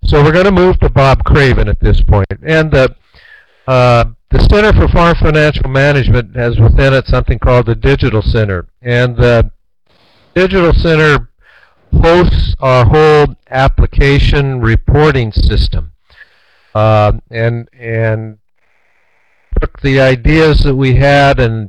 So we're going to move to Bob Craven at this point. And the Center for Farm Financial Management has within it something called the Digital Center. And the Digital Center hosts our whole application reporting system. And took the ideas that we had and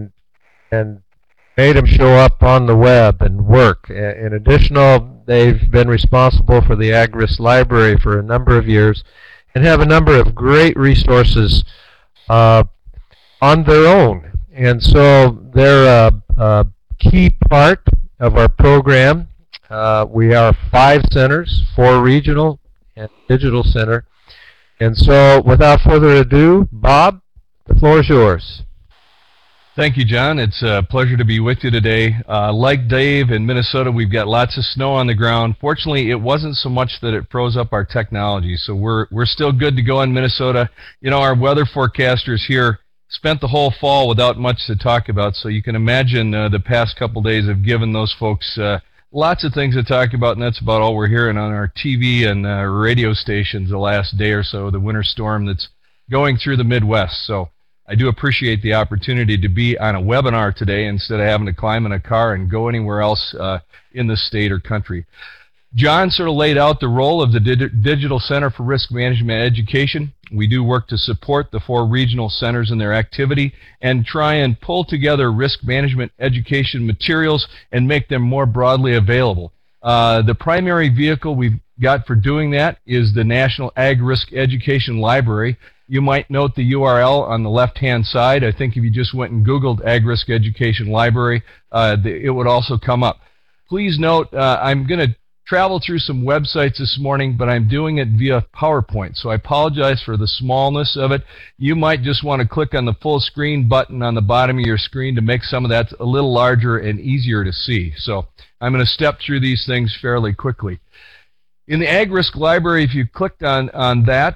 made them show up on the web and work. In addition, they've been responsible for the AgRisk Library for a number of years and have a number of great resources on their own. And so they're a key part of our program. We are 5 centers, 4 regional and digital center. And so without further ado, Bob, the floor is yours. Thank you, John. It's a pleasure to be with you today. Like Dave in Minnesota, we've got lots of snow on the ground. Fortunately, it wasn't so much that it froze up our technology, so we're still good to go in Minnesota. You know, our weather forecasters here spent the whole fall without much to talk about, so you can imagine the past couple days have given those folks lots of things to talk about, and that's about all we're hearing on our TV and radio stations the last day or so, the winter storm that's going through the Midwest. So I do appreciate the opportunity to be on a webinar today instead of having to climb in a car and go anywhere else in the state or country. John sort of laid out the role of the Digital Center for Risk Management Education. We do work to support the 4 regional centers in their activity and try and pull together risk management education materials and make them more broadly available. The primary vehicle we've got for doing that is the National AgRisk Education Library. You might note the URL on the left-hand side. I think if you just went and Googled AgRisk Education Library, it would also come up. Please note, I'm going to travel through some websites this morning, but I'm doing it via PowerPoint, so I apologize for the smallness of it. You might just want to click on the full screen button on the bottom of your screen to make some of that a little larger and easier to see. So I'm going to step through these things fairly quickly. In the AgRisk Library, if you clicked on that,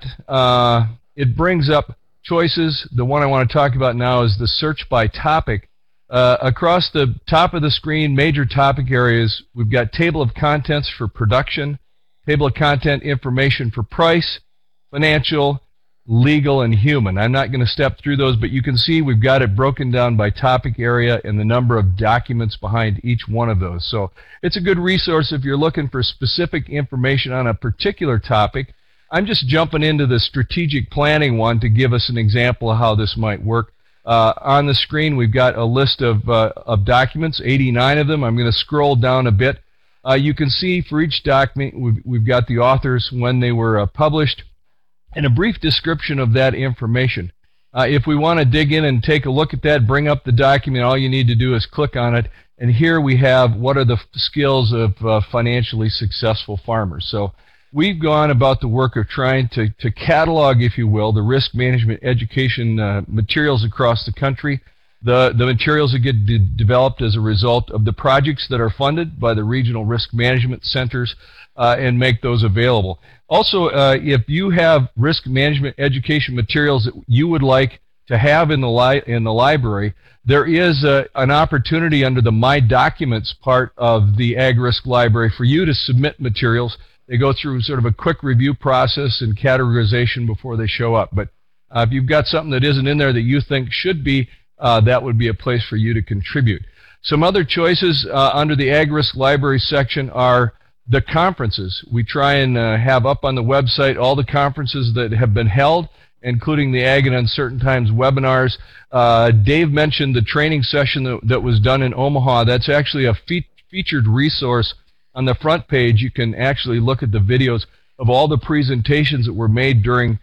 it brings up choices. The one I want to talk about now is the search by topic. Across the top of the screen, major topic areas, we've got table of contents for production, table of content information for price, financial, legal, and human. I'm not going to step through those, but you can see we've got it broken down by topic area and the number of documents behind each one of those. So it's a good resource if you're looking for specific information on a particular topic. I'm just jumping into the strategic planning one to give us an example of how this might work. On the screen, we've got a list of documents, 89 of them. I'm going to scroll down a bit. You can see for each document, we've got the authors, when they were published, and a brief description of that information. If we want to dig in and take a look at that, bring up the document, all you need to do is click on it. And here we have what are the skills of financially successful farmers. So we've gone about the work of trying to catalog, if you will, the risk management education materials across the country. The materials that get developed as a result of the projects that are funded by the regional risk management centers and make those available. Also, if you have risk management education materials that you would like to have in the library, there is an opportunity under the My Documents part of the AgRisk Library for you to submit materials. They go through sort of a quick review process and categorization before they show up. But if you've got something that isn't in there that you think should be, that would be a place for you to contribute. Some other choices under the AgRisk Library section are the conferences. We try and have up on the website all the conferences that have been held, including the Ag in Uncertain Times webinars. Dave mentioned the training session that was done in Omaha. That's actually a featured resource. On the front page, you can actually look at the videos of all the presentations that were made during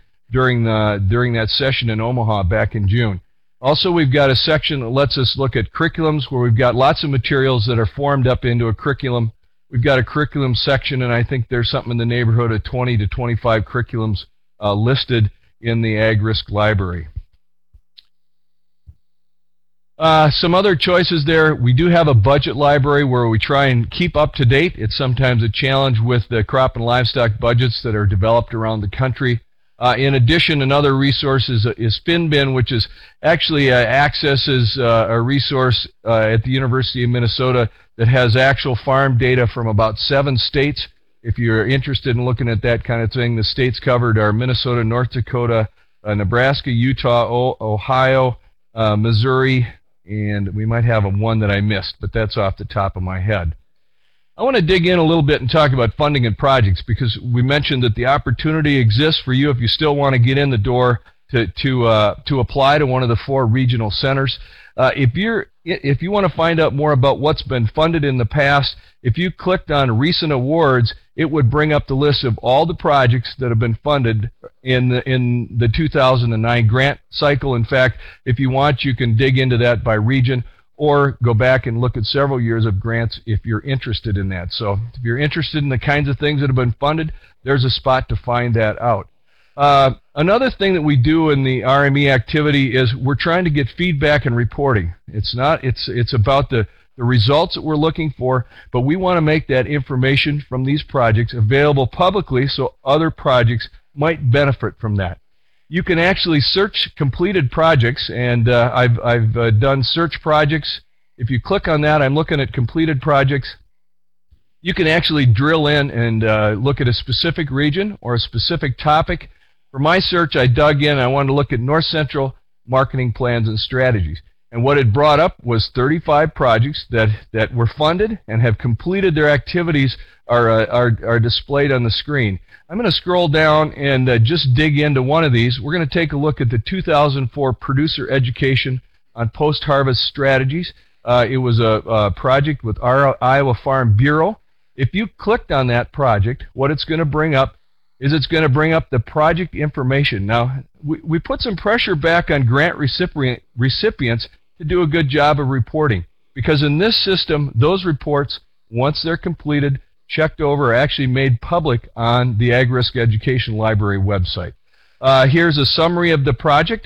that session in Omaha back in June. Also, we've got a section that lets us look at curriculums where we've got lots of materials that are formed up into a curriculum. We've got a curriculum section, and I think there's something in the neighborhood of 20 to 25 curriculums listed in the AgRisk Library. Some other choices there. We do have a budget library where we try and keep up to date. It's sometimes a challenge with the crop and livestock budgets that are developed around the country. In addition, another resource is FinBin, which is actually accesses a resource at the University of Minnesota that has actual farm data from about 7 states. if you're interested in looking at that kind of thing. The states covered are Minnesota, North Dakota, Nebraska, Utah, Ohio, Missouri, and we might have one that I missed, but that's off the top of my head. I want to dig in a little bit and talk about funding and projects, because we mentioned that the opportunity exists for you if you still want to get in the door to apply to one of the 4 regional centers. If you want to find out more about what's been funded in the past, if you clicked on recent awards, it would bring up the list of all the projects that have been funded in the 2009 grant cycle. In fact, if you want, you can dig into that by region, or go back and look at several years of grants if you're interested in that. So if you're interested in the kinds of things that have been funded, there's a spot to find that out. Another thing that we do in the RME activity is we're trying to get feedback and reporting. It's about the results that we're looking for, but we want to make that information from these projects available publicly so other projects might benefit from that. You can actually search completed projects, and I've done search projects. If you click on that, I'm looking at completed projects. You can actually drill in and look at a specific region or a specific topic. For my search, I dug in. I wanted to look at North Central marketing plans and strategies. And what it brought up was 35 projects that were funded and have completed their activities are displayed on the screen. I'm going to scroll down and just dig into one of these. We're going to take a look at the 2004 Producer Education on Post-Harvest Strategies. It was a project with our Iowa Farm Bureau. If you clicked on that project, what it's going to bring up is it's going to bring up the project information. Now, we put some pressure back on grant recipients to do a good job of reporting, because in this system, those reports, once they're completed, checked over, are actually made public on the Ag-Risk Education Library website. Here's a summary of the project.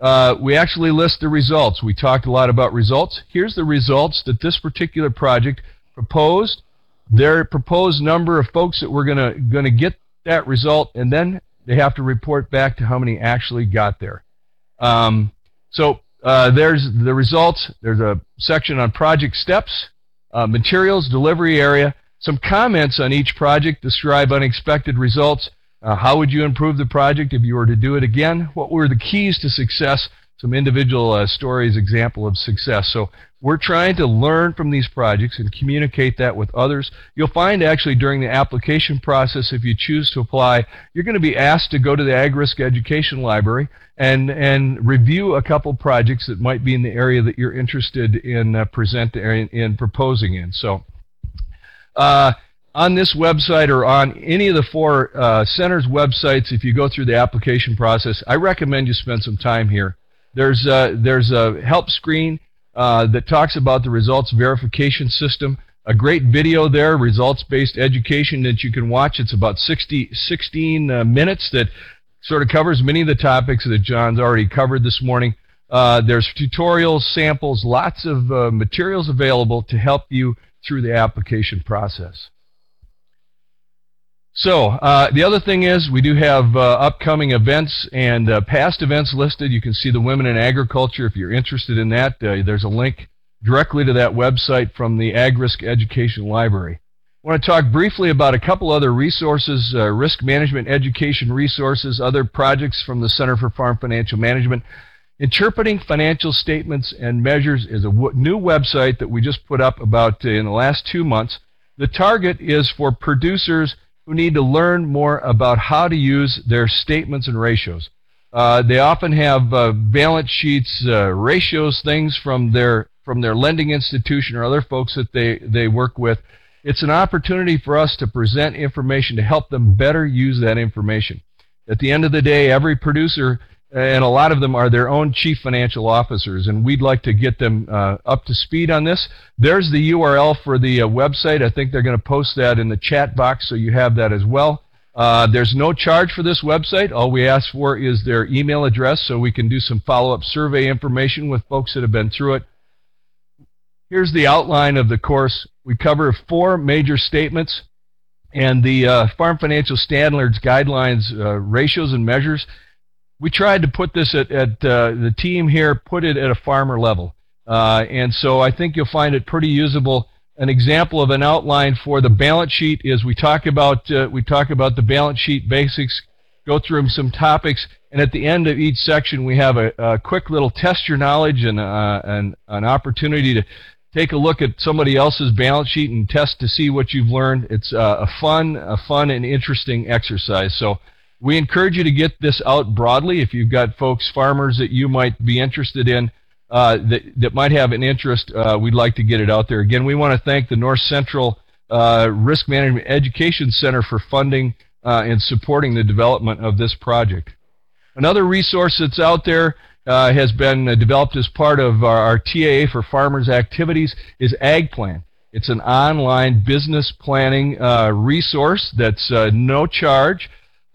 We actually list the results. We talked a lot about results. Here's the results that this particular project proposed, their proposed number of folks that were going to get that result, and then they have to report back to how many actually got there. There's the results. There's a section on project steps, materials, delivery area, some comments on each project, describe unexpected results. How would you improve the project if you were to do it again? What were the keys to success? Some individual stories, example of success. So we're trying to learn from these projects and communicate that with others. You'll find actually during the application process, if you choose to apply, you're going to be asked to go to the Ag-Risk Education Library and review a couple projects that might be in the area that you're interested in in proposing in. So on this website or on any of the 4 centers' websites, if you go through the application process, I recommend you spend some time here. There's a help screen that talks about the results verification system. A great video there, results-based education that you can watch. It's about 16 minutes that sort of covers many of the topics that John's already covered this morning. There's tutorials, samples, lots of materials available to help you through the application process. So the other thing is we do have upcoming events and past events listed. You can see the Women in Agriculture if you're interested in that. There's a link directly to that website from the Ag-Risk Education Library. I want to talk briefly about a couple other resources, risk management education resources, other projects from the Center for Farm Financial Management. Interpreting Financial Statements and Measures is a new website that we just put up about in the last 2 months. The target is for producers who need to learn more about how to use their statements and ratios. They often have balance sheets, ratios, things from their lending institution or other folks that they work with. It's an opportunity for us to present information to help them better use that information. At the end of the day, every producer, and a lot of them are their own chief financial officers, and we'd like to get them up to speed on this. There's the URL for the website. I think they're going to post that in the chat box, so you have that as well. There's no charge for this website. All we ask for is their email address so we can do some follow-up survey information with folks that have been through it. Here's the outline of the course. We cover 4 major statements and the Farm Financial Standards Guidelines ratios and measures. We tried to put this at the team here, put it at a farmer level. And so I think you'll find it pretty usable an example of an outline for the balance sheet is we talk about the balance sheet basics, go through some topics, and at the end of each section we have a quick little test your knowledge and an opportunity to take a look at somebody else's balance sheet and test to see what you've learned. It's a fun and interesting exercise. So we encourage you to get this out broadly. If you've got folks, farmers that you might be interested in, that might have an interest, we'd like to get it out there. Again, we want to thank the North Central Risk Management Education Center for funding and supporting the development of this project. Another resource that's out there has been developed as part of our TAA for Farmers activities is AgPlan. It's an online business planning resource that's no charge.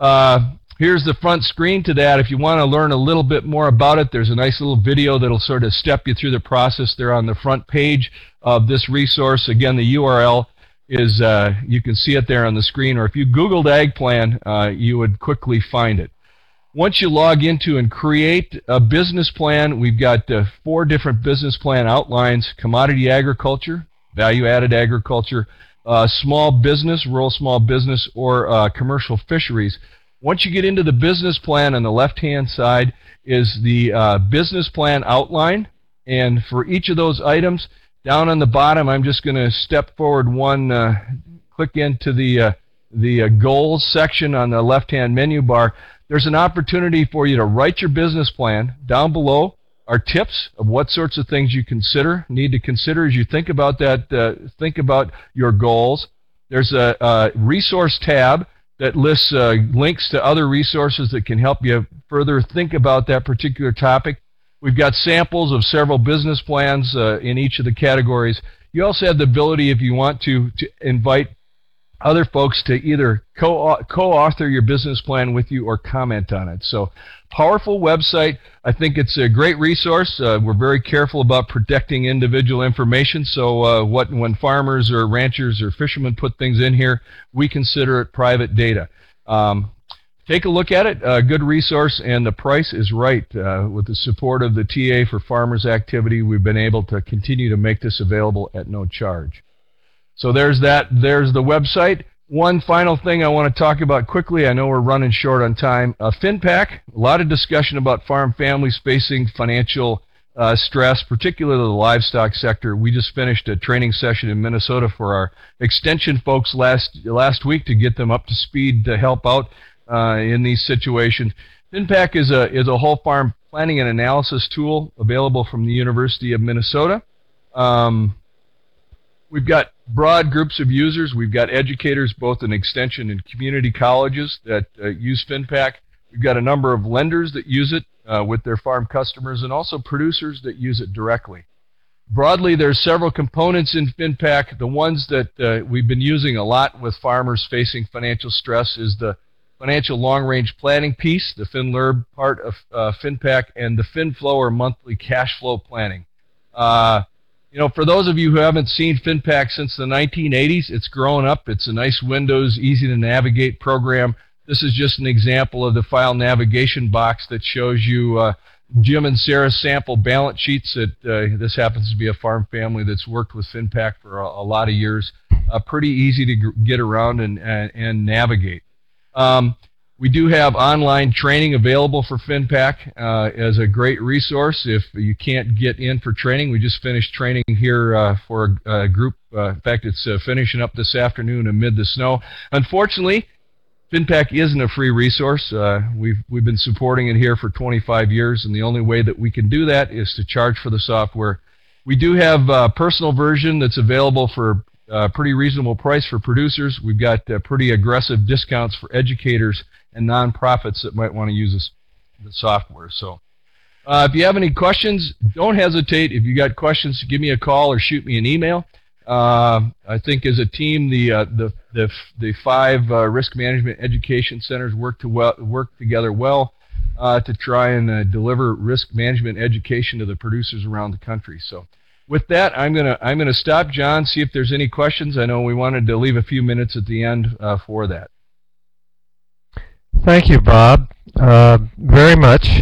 Here's the front screen to that. If you want to learn a little bit more about it, there's a nice little video that'll sort of step you through the process there on the front page of this resource. Again, the URL is, you can see it there on the screen, or if you Googled AgPlan, you would quickly find it. Once you log into and create a business plan, we've got 4 different business plan outlines: commodity agriculture, value-added agriculture, small business, rural small business, or commercial fisheries. Once you get into the business plan, on the left-hand side is the business plan outline, and for each of those items, down on the bottom, I'm just going to step forward one, click into the goals section on the left-hand menu bar. There's an opportunity for you to write your business plan. Down below are tips of what sorts of things you need to consider as you think about that. Think about your goals. There's a resource tab that lists links to other resources that can help you further think about that particular topic. We've got samples of several business plans in each of the categories. You also have the ability, if you want to invite other folks to either co-author your business plan with you or comment on it. So, powerful website. I think it's a great resource. We're very careful about protecting individual information, so when farmers or ranchers or fishermen put things in here, we consider it private data. Take a look at it. A good resource, and the price is right. With the support of the TA for Farmers activity, we've been able to continue to make this available at no charge. So there's that. There's the website. One final thing I want to talk about quickly. I know we're running short on time. FinPAC, a lot of discussion about farm families facing financial stress, particularly the livestock sector. We just finished a training session in Minnesota for our extension folks last week to get them up to speed to help out in these situations. FinPAC is a whole farm planning and analysis tool available from the University of Minnesota. We've got broad groups of users. We've got educators both in extension and community colleges that use FinPAC. We've got a number of lenders that use it with their farm customers, and also producers that use it directly. Broadly, there's several components in FinPAC. The ones that we've been using a lot with farmers facing financial stress is the financial long-range planning piece, the FinLERB part of FinPAC, and the FinFlow, or monthly cash flow planning. You know, for those of you who haven't seen FinPAC since the 1980s, it's grown up. It's a nice Windows, easy-to-navigate program. This is just an example of the file navigation box that shows you Jim and Sarah's sample balance sheets. This happens to be a farm family that's worked with FinPAC for a lot of years. Pretty easy to get around and navigate. We do have online training available for FinPAC as a great resource. If you can't get in for training, we just finished training here for a group. In fact, it's finishing up this afternoon amid the snow. Unfortunately, FinPAC isn't a free resource. We've been supporting it here for 25 years, and the only way that we can do that is to charge for the software. We do have a personal version that's available for a pretty reasonable price for producers. We've got pretty aggressive discounts for educators and nonprofits that might want to use the software. So if you have any questions, don't hesitate. If you got questions, give me a call or shoot me an email. I think as a team, the 5 risk management education centers work together well to try and deliver risk management education to the producers around the country. So with that, I'm gonna stop, John, see if there's any questions. I know we wanted to leave a few minutes at the end for that. Thank you, Bob, very much.